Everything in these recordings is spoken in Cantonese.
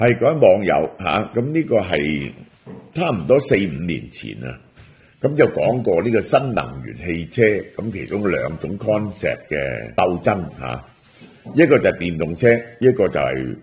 係講網友嚇，咁呢個係差唔多4-5年前啊，咁就講過呢個新能源汽車，咁其中兩種 concept 嘅鬥爭嚇，一個就係電動車，一個就係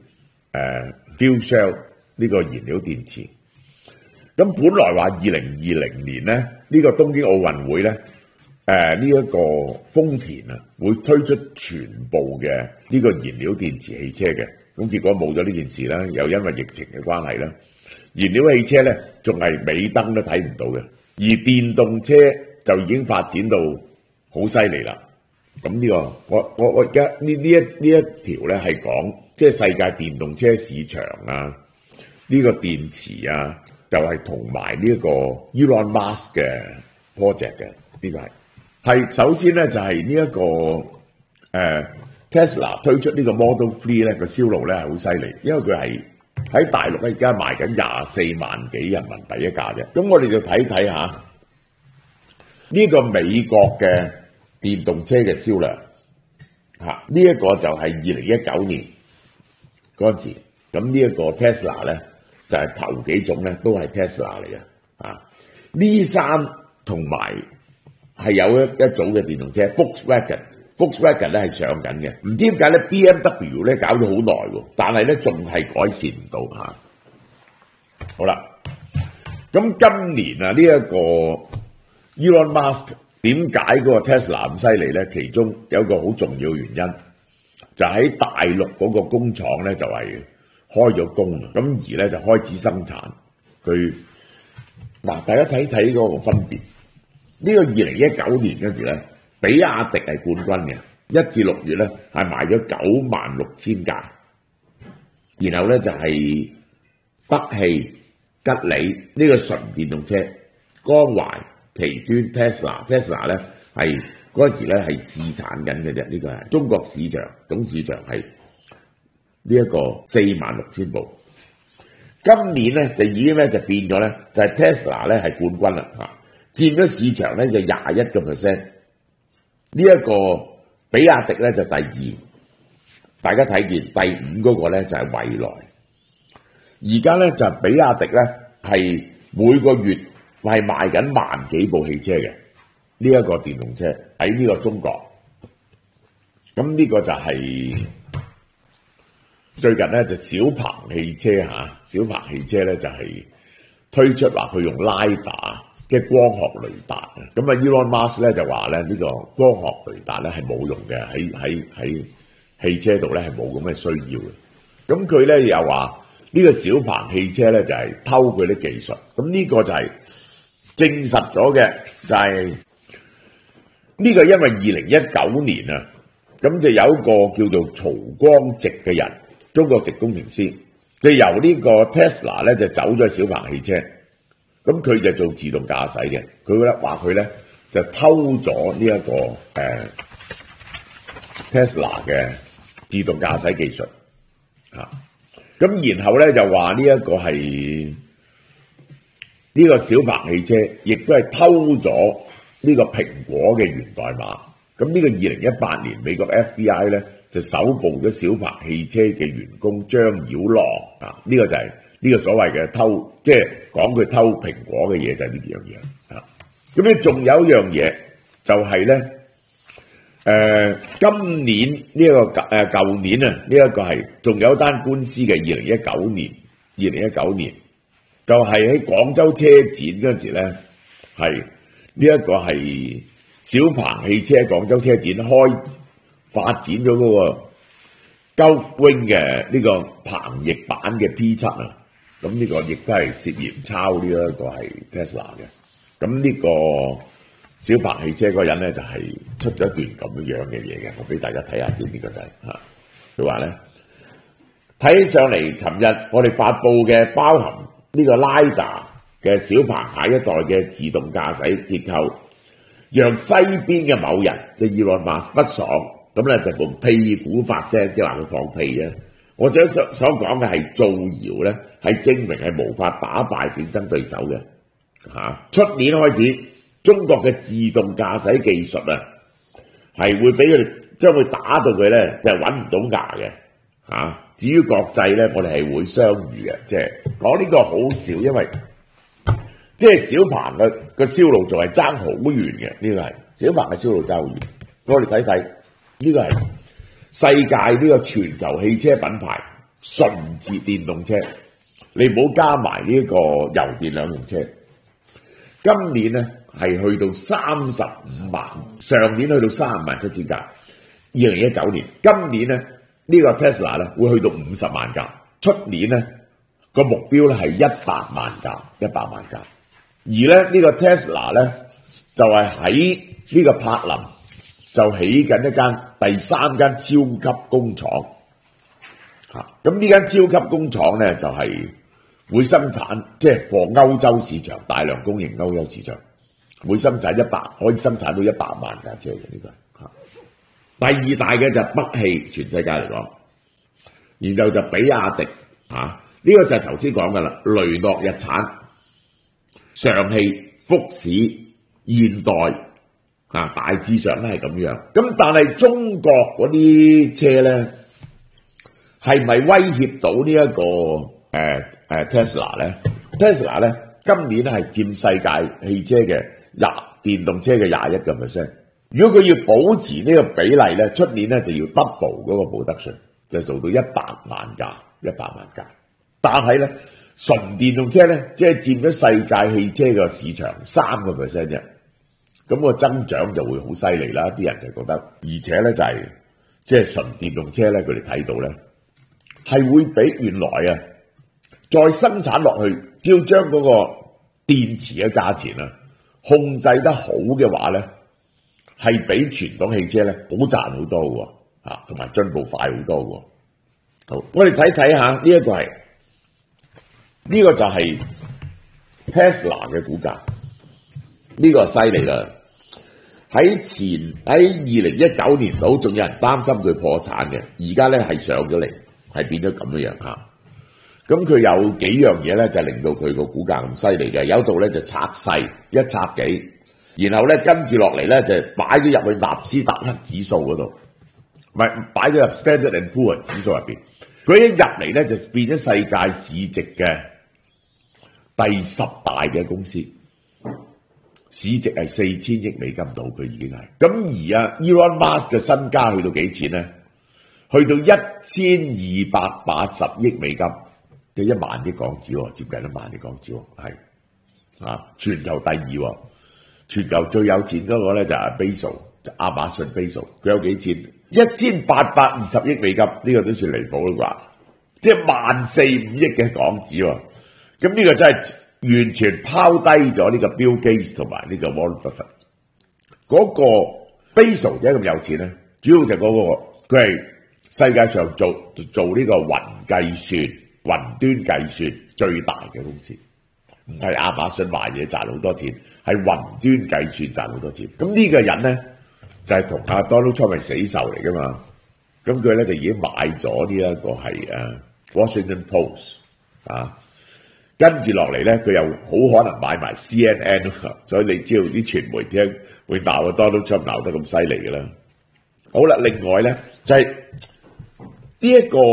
fuel cell 呢個燃料電池。咁本來話2020年咧，呢個東京奧運會咧，呢一個豐田啊會推出全部嘅呢個燃料電池汽車嘅。咁結果冇咗呢件事啦，又因為疫情嘅關係啦，燃料汽車咧仲係尾燈都睇唔到嘅，而電動車就已經發展到好犀利啦。咁呢個我而家呢一條咧係講即係世界電動車市場啊，呢個電池啊，就係同埋呢一個 Elon Musk 嘅 project 嘅，呢個係首先咧就係呢一個Tesla 推出呢個 Model 3咧個銷路咧係好犀利，因為佢係喺大陸咧而家賣緊24萬幾人民幣一架啫。咁我哋就睇睇下呢個美國嘅電動車嘅銷量嚇，呢一個就係2019年嗰陣時，咁呢一個 Tesla 咧就係頭幾種咧都係 Tesla 嚟嘅啊。呢三同埋係有一組嘅電動車 Volkswagen 咧係上緊嘅，唔知點解咧 BMW 咧搞咗好耐喎，但係咧仲係改善唔到嚇。好啦，咁今年啊呢一個 Elon Musk 點解嗰個 Tesla 咁犀利咧？其中有一個好重要原因，就喺大陸嗰個工廠咧就係開咗工，咁而咧就開始生產。佢嗱大家睇睇嗰個分別，呢個2019年嗰時咧。比亞迪係冠軍嘅，1至6月咧係賣咗96,000架，然後咧就係北汽、吉利呢個純電動車，江淮、奇端、Tesla 咧係嗰陣時咧係試產緊嘅啫，呢個係中國市場總市場係呢一個46,000部，今年咧就已經咧就變咗咧就係 Tesla 咧係冠軍啦嚇，佔咗市場咧就21%。呢一個比亞迪咧就第2，大家睇見第5嗰個咧就係蔚來。而家咧就比亞迪咧係每個月係賣緊萬幾部汽車嘅呢一個電動車喺呢個中國。咁呢個就係最近咧就小鵬汽車嚇，小鵬汽車咧就係推出話佢用拉達。即係光學雷達啊！咁啊，Elon Musk 咧就話咧呢個光學雷達咧係冇用嘅，喺汽車度咧係冇咁嘅需要嘅。咁佢咧又話呢個小鵬汽車咧就係偷佢啲技術。咁呢個就係證實咗嘅，就係呢個因為2019年啊，咁就有一個叫做曹光直嘅人，中國籍工程師，就由呢個 Tesla 咧就走咗小鵬汽車。咁佢就做自動駕駛嘅，佢咧話佢咧就偷咗呢一個Tesla 嘅自動駕駛技術嚇，咁然後咧就話呢一個係呢個小鵬汽車，亦都係偷咗呢個蘋果嘅源代碼。咁呢個2018年美國 FBI 咧就搜捕咗小鵬汽車嘅員工張曉浪啊，呢個就係呢個所謂嘅偷，即係講佢偷蘋果嘅嘢就係呢幾樣嘢啊。咁咧仲有一樣嘢就係咧，今年呢一個舊年啊，呢一個係仲有一單官司嘅2019年就係喺廣州車展嗰陣時咧，係呢一個係小鵬汽車廣州車展發展咗嗰個 Golf Wing 嘅呢個鵬翼版嘅 P7啊。咁呢個亦都係涉嫌抄呢一個係 Tesla 嘅。咁呢個小鵬汽車嗰個人咧就係出咗一段咁樣嘅嘢嘅，我俾大家睇下先。呢個就係嚇，佢話咧睇起上嚟，琴日我哋發布嘅包含呢個 LiDAR 嘅小鵬下一代嘅自動駕駛結構，讓西邊嘅某人即係 Elon Musk 不爽，咁咧就用屁股發聲，即係話佢放屁啊！我所講嘅係造謠咧，係證明係無法打敗競爭對手嘅嚇。出年開始，中國嘅自動駕駛技術啊，係會俾佢哋將佢打到佢咧就係揾唔到牙嘅至於國際咧，我哋係會相遇嘅，即係講呢個好笑，因為即係小鵬嘅銷路仲係爭好遠嘅，呢個係小鵬嘅銷路爭好遠。我哋睇睇呢個係世界呢個全球汽車品牌純自電動車，你唔好加埋呢個油電兩用車。今年咧係去到35萬，上年去到30.7架。2019年，今年咧呢個 Tesla 咧會去到50萬架，出年咧個目標咧係100萬架，100萬架。而咧呢個 Tesla 咧就係喺呢個柏林就起緊一間第3間超級工廠。咁呢間超級工廠咧就係會生產，即係for歐洲市場，大量供應歐洲市場，會生產可以生產到100萬架車嘅呢個。第二大嘅就係北汽，全世界嚟講，然後就比亞迪，呢個就係頭先講嘅啦，雷諾、日產、上汽、福士、現代，大致上都係咁樣。咁但係中國嗰啲車咧，係咪威脅到呢一個Tesla 咧 ？Tesla 咧今年係佔世界汽車嘅電動車嘅21%。如果佢要保持呢個比例咧，出年咧就要 double 嗰個 production，就做到100萬架。但係咧，純電動車咧，即係佔咗世界汽車嘅市場3%啫。咁個增長就會好犀利啦，啲人就覺得，而且咧就係即係純電動車咧，佢哋睇到咧係會比原來再生產落去，只要將嗰個電池嘅價錢控制得好嘅話咧，係比傳統汽車咧好賺好多喎，同埋進步快好多喎。好，我哋睇睇下呢一個係呢個就係 Tesla 嘅股價，呢個犀利啦！喺2019年度仲有人擔心佢破產嘅，而家咧係上咗嚟，係變咗咁樣嚇。咁佢有幾樣嘢咧，就令到佢個股價咁犀利嘅。有度咧就拆細一拆幾，然後咧跟住落嚟咧就擺咗入去納斯達克指數嗰度，唔係擺咗入 Standard & Poor's 指數入邊。佢一入嚟咧就變咗世界市值嘅第10大嘅公司，市值係4000億美金到，佢已經係。咁而Elon Musk 嘅身家去到幾錢咧？去到1280億美金，即係1萬億港紙喎，接近1萬億港紙喎，係全球第2喎。全球最有錢嗰個咧就係 Bezos，就亞馬遜 Bezos， 佢有幾錢？1820億美金，呢個都算離譜啦啩，即係14500億嘅港紙喎。咁呢個真係完全拋低咗呢個 Bill Gates 同埋呢個 Warren Buffett。嗰個 Bezos 點解咁有錢咧？主要就係佢係世界上做呢個雲端計算最大嘅公司，唔係亞馬遜賣嘢賺好多錢，係雲端計算賺好多錢。咁呢個人咧就係同阿 Donald Trump 係死仇嚟噶嘛。咁佢咧就已經買咗呢一個係Washington Post 跟住落嚟咧佢又好可能買埋 CNN， 所以你知道啲傳媒點會鬧阿 Donald Trump 鬧得咁犀利嘅啦。好啦，另外咧就係呢一個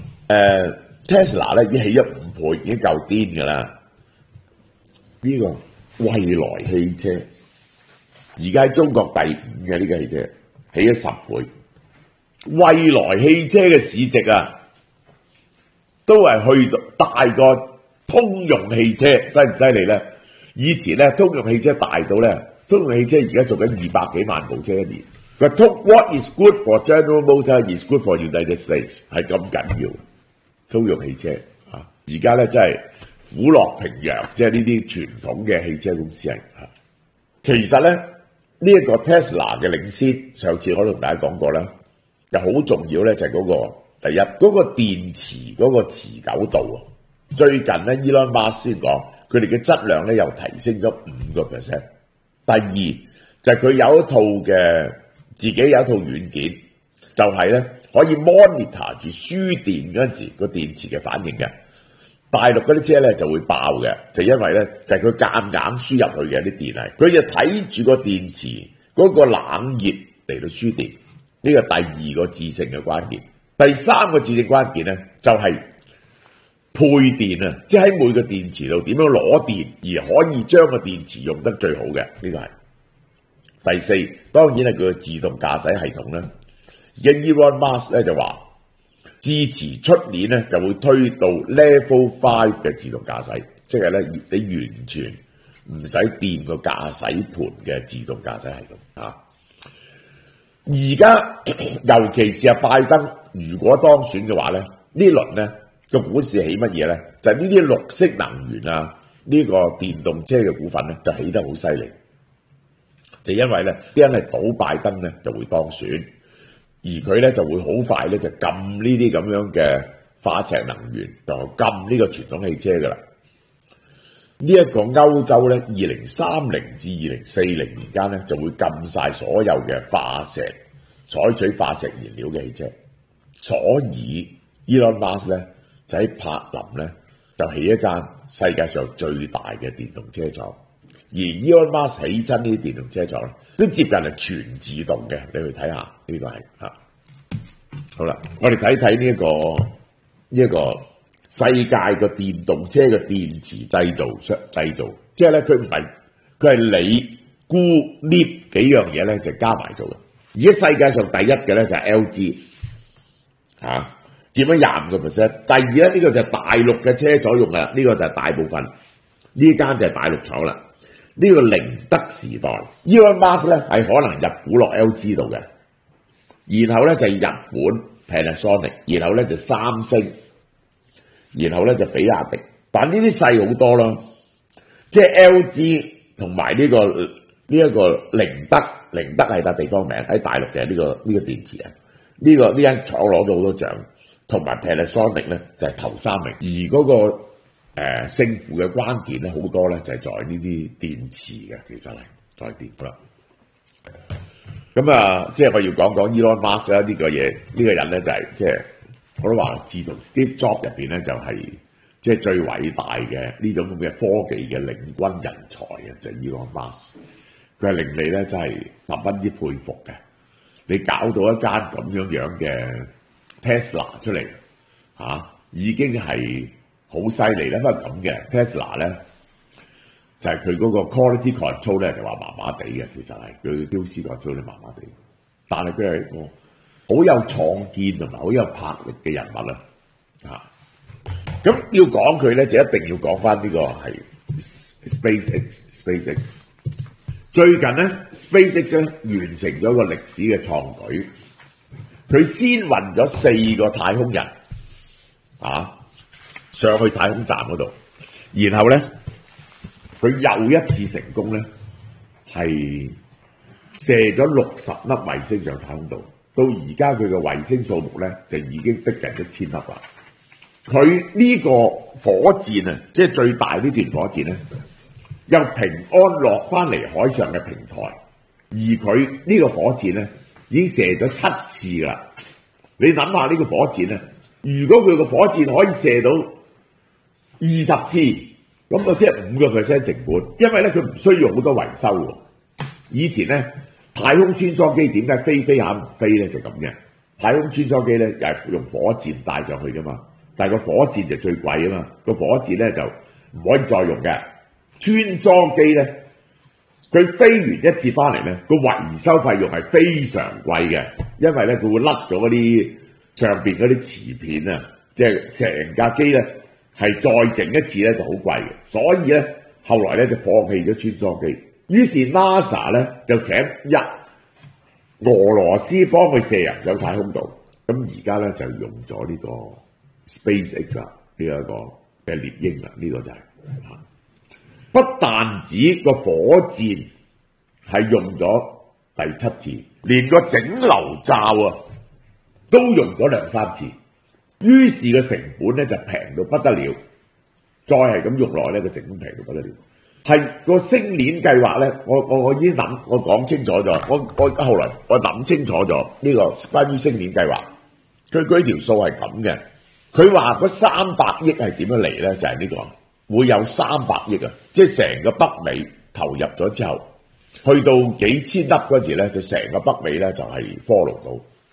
Tesla 咧已經起咗5倍，已經夠癲噶啦。呢個蔚來汽車而家喺中國第5嘅呢個汽車，起咗10倍。蔚來汽車嘅市值都係去到大過通用汽車，犀唔犀利咧？以前咧通用汽車大到咧，通用汽車而家做緊200幾萬部車一年。佢 What is good for General Motors is good for United States， 係咁緊要。通用汽車而家咧真係虎落平陽，即係呢啲傳統嘅汽車公司其實咧呢一個 Tesla 嘅領先，上次我都同大家講過啦，又好重要咧就係嗰個第一嗰個電池嗰個持久度。最近咧 Elon Musk 先講，佢哋嘅質量咧又提升咗5%。第二就係佢有一套嘅自己有一套軟件，就係咧可以 monitor 住輸電嗰陣時個電池嘅反應嘅。大陸嗰啲車咧就會爆嘅，就因為咧就係佢夾硬輸入去嘅啲電係，佢就睇住個電池嗰個冷熱嚟到輸電，呢個第二個致勝嘅關鍵。 第三個至正關鍵咧，就係配電啊，即係喺每個電池度點樣攞電，而可以將個電池用得最好嘅，呢個係。第四，當然係佢嘅自動駕駛系統啦。而家 Elon Musk 咧就話，支持出年咧就會推到 Level 5嘅自動駕駛，即係咧你完全唔使掂個駕駛盤嘅自動駕駛系統啊！而家尤其是拜登如果當選嘅話咧，呢輪咧個股市起乜嘢咧？就係呢啲綠色能源啊，呢個電動車嘅股份咧就起得好犀利。就因為咧啲人係賭拜登咧就會當選，而佢咧就會好快咧就禁呢啲咁樣嘅化石能源，就禁呢個傳統汽車噶啦。呢一個歐洲咧，2030至2040年間咧就會禁晒所有嘅採取化石燃料嘅汽車。所以 Elon Musk 咧就喺柏林咧就起一間世界上最大嘅電動車廠。而 Elon Musk 起親呢啲電動車廠咧，都接近係全自動嘅。你去睇下呢個係嚇。好啦，我哋睇睇呢一個世界個電動車嘅電池製造，即係咧佢係你估呢幾樣嘢咧就加埋做嘅。而家世界上第一嘅咧就係 LG 嚇，佔咗25%。第二咧呢個就係大陸嘅車廠用嘅，呢個就係大部分呢間就係大陸廠啦。呢個寧德時代 Elon Musk 咧係可能入股落 LG 度嘅，然後咧就係日本 Panasonic， 然後咧就三星，然後咧就比亞迪，但呢啲細好多咯，即係 LG 同埋呢一個寧德係笪地方名喺大陸嘅呢個電池啊，呢間廠攞到好多獎，同埋 Panasonic 咧就係頭3名，而嗰個勝負嘅關鍵咧好多咧就係在呢啲電池嘅，其實係在電啦。咁啊，即係我要講講 Elon Musk 呢個嘢，呢個人咧就係即係我都話，自從 Steve Jobs 入邊咧就係即係最偉大嘅呢種咁嘅科技嘅領軍人才啊，就係 Elon Musk。佢係令你咧真係十分之佩服嘅。你搞到一間咁樣嘅 Tesla 出嚟已經係好犀利啦，不過咁嘅 Tesla 咧就係佢嗰個 quality control 咧就話麻麻地嘅，其實係佢 QC control 咧麻麻地，但係佢係一個好有創建同埋好有魄力嘅人物啦。咁要講佢咧就一定要講翻呢個係 SpaceX。最近咧 SpaceX 咧完成咗個歷史嘅創舉，佢先運咗4個太空人上去太空站嗰度，然後咧佢又一次成功咧係射咗60粒衛星上太空度，到而家佢嘅衛星數目咧就已經逼近1000粒啦。佢呢個火箭啊，即係最大呢段火箭咧，又平安落翻嚟海上嘅平台，而佢呢個火箭咧已經射咗7次噶啦。你諗下呢個火箭咧，如果佢個火箭可以射到20次，咁就即係5% 成本，因為咧佢唔需要好多維修喎。以前咧太空穿梭機點解飛下唔飛咧就咁嘅？太空穿梭機咧又係用火箭帶上去噶嘛，但係個火箭就最貴啊嘛，個火箭咧就唔可以再用嘅。穿梭機咧，佢飛完一次翻嚟咧，個維修費用係非常貴嘅，因為咧佢會甩咗嗰啲上邊嗰啲磁片啊，即係成架機咧係再整一次咧就好貴嘅，所以咧後來咧就放棄咗穿梭機，於是 NASA 咧就請俄羅斯幫佢射人上太空度，咁而家咧就用咗呢個 SpaceX 啊，呢一個嘅獵鷹啊，呢個就係。不但止個火箭係用咗第7次，連個整流罩啊都用咗2-3次，於是個成本咧就平到不得了。再係咁用落咧，個成本平到不得了。係個星鏈計劃咧，我已經我講清楚咗，我後來我諗清楚咗呢個關於星鏈計劃，佢條數係咁嘅。佢話嗰300億係點樣嚟咧？就係呢個。會有300億啊！即係成個北美投入咗之後，去到幾千粒嗰時咧，就成個北美咧就係 follow 到。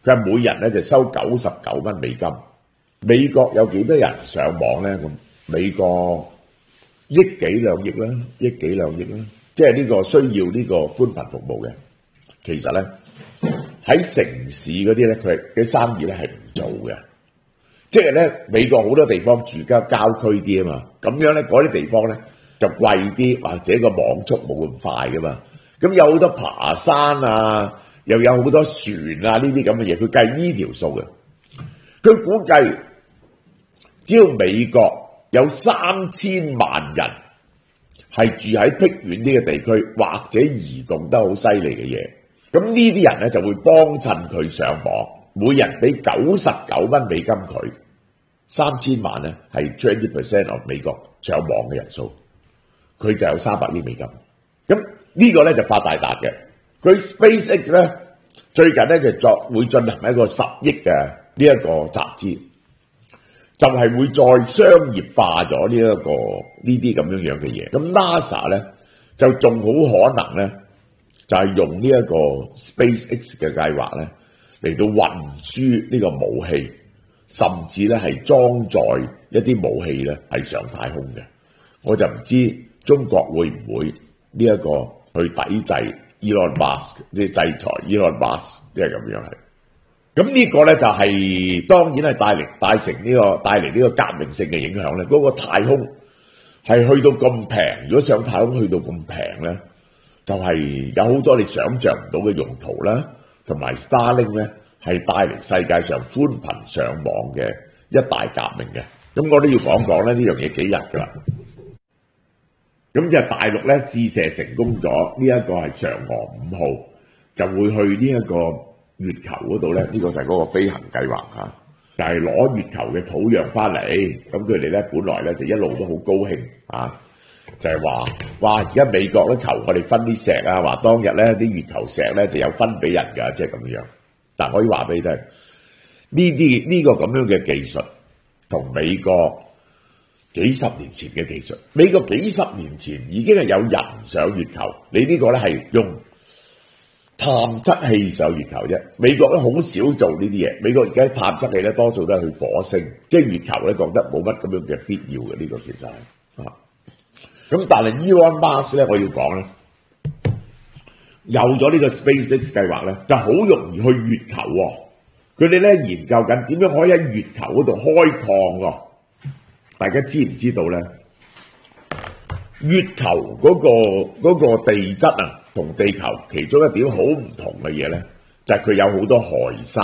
佢係每人咧就收99蚊美金。美國有幾多人上網咧？咁美國億幾兩億啦，億幾兩億啦，即係呢個需要呢個寬頻服務嘅。其實咧喺城市嗰啲咧，佢嘅生意咧係唔做嘅。即係咧，美國好多地方住郊區啲啊嘛，咁樣咧嗰啲地方咧就貴啲，或者個網速冇咁快噶嘛。咁有好多爬山啊，又有好多船啊呢啲咁嘅嘢，佢計呢條數嘅。佢估計只要美國有3000萬人係住喺僻遠啲嘅地區，或者移動得好犀利嘅嘢，咁呢啲人咧就會幫襯佢上網，每人俾99蚊美金佢。3000萬咧係 20% of 美國上網嘅人數，佢就有300億美金。咁呢個咧就發大達嘅。佢 SpaceX 咧最近咧就會進行一個10億嘅呢一個集資，就係會再商業化咗呢啲咁樣嘅嘢。咁 NASA 咧就仲好可能咧就係用呢一個 SpaceX 嘅計劃咧嚟到運輸呢個武器。甚至咧係裝載一啲武器咧係上太空嘅，我就唔知中國會唔會呢一個去抵制 Elon Musk， 即係制裁 Elon Musk， 即係咁樣係。咁呢個咧就係當然係帶嚟呢個革命性嘅影響咧。嗰個太空係去到咁平，如果上太空去到咁平咧，就係有好多你想像唔到嘅用途啦，同埋 Starlink 咧。係帶嚟世界上寬頻上網嘅一大革命嘅，咁我都要講講咧呢樣嘢幾日㗎啦。咁就係大陸咧試射成功咗，呢一個係嫦娥5號就會去呢一個月球嗰度咧，呢個就係嗰個飛行計劃嚇，就係攞月球嘅土壤翻嚟。咁佢哋咧本來咧就一路都好高興嚇，就係話哇而家美國咧求我哋分啲石啊，話當日咧啲月球石咧就有分俾人㗎，即係咁樣。但可以話俾你聽，呢個咁樣嘅技術，同美國幾十年前嘅技術，美國幾十年前已經係有人上月球，你呢個咧係用探測器上月球啫。美國咧好少做呢啲嘢，美國而家探測器咧多數都係去火星，即係月球咧覺得冇乜咁樣嘅必要嘅，呢個其實係啊。咁但係 Elon Musk 咧，我要講咧。有咗呢個 SpaceX 計劃咧，就好容易去月球喎。佢哋咧研究緊點樣可以喺月球嗰度開礦喎。大家知唔知道咧？月球嗰個地質啊，同地球其中一點好唔同嘅嘢咧，就係佢有好多氦三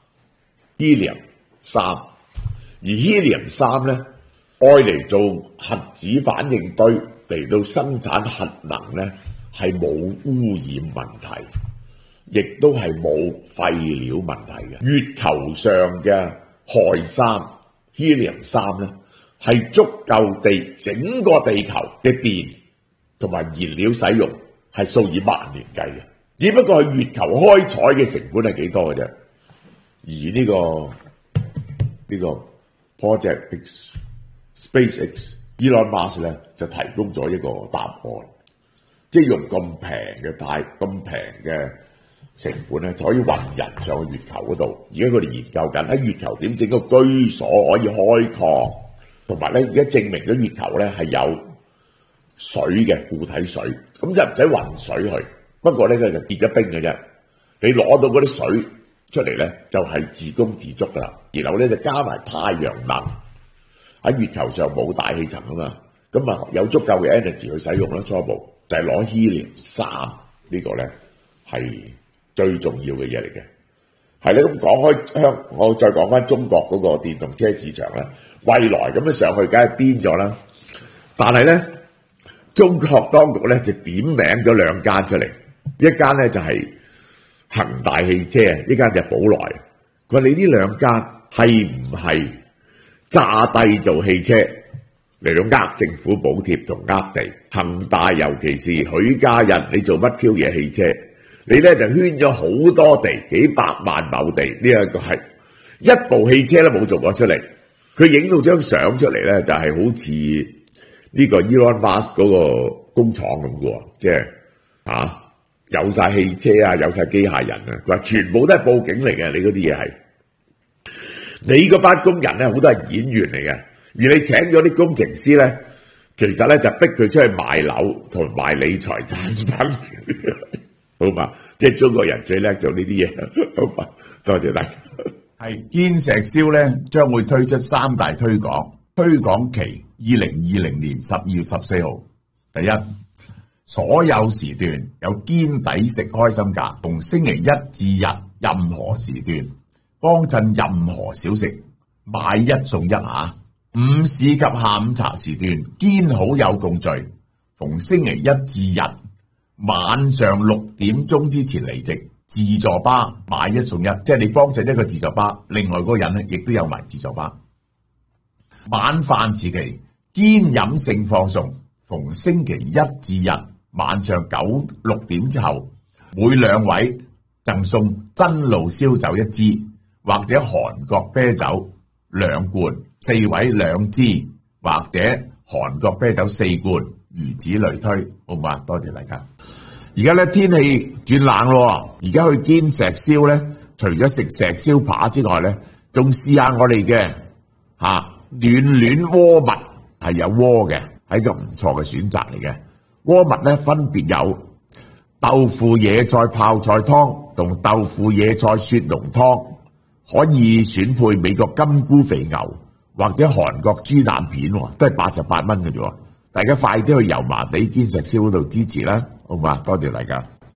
helium 三，而 helium 三咧愛嚟做核子反應堆嚟到生產核能咧。係冇污染問題，亦都係冇廢料問題嘅。月球上嘅氦三 helium 三咧，係足夠整個地球嘅電同埋燃料使用係數以萬年計嘅。只不過係月球開採嘅成本係幾多嘅啫。而呢個 Project X SpaceX Elon Musk 咧就提供咗一個答案。即係用咁平嘅成本咧，就可以運人上去月球嗰度。而家佢哋研究緊喺月球點整個居所可以開礦，同埋咧而家證明咗月球咧係有水嘅固體水，咁就唔使運水去。不過咧佢就結咗冰嘅啫。你攞到嗰啲水出嚟咧，就係自供自足噶啦。然後咧就加埋太陽能，喺月球上冇大氣層啊嘛，咁啊有足夠嘅 energy 去使用啦。初步。就係攞 helium 三呢個咧係最重要嘅嘢嚟嘅，係咧。咁講開我再講翻中國嗰個電動車市場咧，蔚來咁樣上去，梗係癲咗啦。但係咧，中國當局咧就點名咗兩間出嚟，一間咧就係恒大汽車，一間就係寶來。佢話你呢兩間係唔係詐帝做汽車？嚟到呃政府補貼同呃地，恒大尤其是許家印，你做乜 Q 嘢汽車？你咧就圈咗好多地，幾百萬畝地，呢一個係一部汽車都冇做過出嚟。佢影到張相出嚟咧，就係好似呢個 Elon Musk 嗰個工廠咁嘅喎，即係有晒汽車啊，有晒機械人啊，佢話全部都係報警嚟嘅，你嗰啲嘢係。你嗰班工人咧，好多係演員嚟嘅，而你請咗啲工程師咧，其實咧就逼佢出去賣樓同賣理財產品，好嘛？即係中國人最叻做呢啲嘢，好嘛？多謝大家。 係堅石燒咧，將會推出3大推廣期，2020年12月14號。第一，所有時段有堅抵食開心價，逢星期一至日任何時段幫襯任何小食，買一送一嚇。午市及下午茶時段堅好友共聚，逢星期一至日晚上6點鐘之前離席。自助吧買一送一，即係你幫襯一個自助吧，另外嗰個人咧亦都有埋自助吧。晚飯時期堅飲勝放送，逢星期一至日晚上6點之後，每2位贈送真露燒酒1支，或者韓國啤酒2罐，4位2支，或者韓國啤酒4罐，如此類推，好嘛？多謝大家。而家咧天氣轉冷咯，而家去堅石燒咧，除咗食石燒扒之外咧，仲試下我哋嘅暖暖鍋物，係有鍋嘅，係一個唔錯嘅選擇嚟嘅。鍋物咧分別有豆腐野菜泡菜湯同豆腐野菜雪濃湯，可以選配美國金菇肥牛或者韓國豬腩片，都係88蚊嘅啫。大家快啲去油麻地堅石燒嗰度支持啦，好嘛？多謝大家。